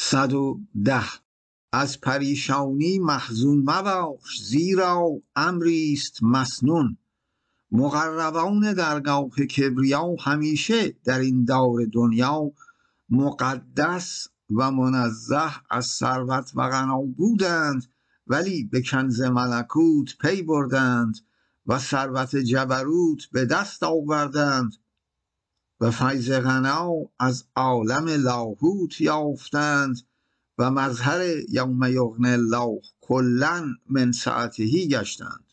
110. از پریشانی محزون مباش، زیرا امریست مسنون. مقربان درگاه کبریا همیشه در این دار دنیا مقدس و منزه از ثروت و غنا بودند، ولی به کنز ملکوت پی بردند و ثروت جبروت به دست آوردند و فیض غنا از عالم لاهوت یافتند و مظهر یوم یغنی الله کلا من سعته گشتند.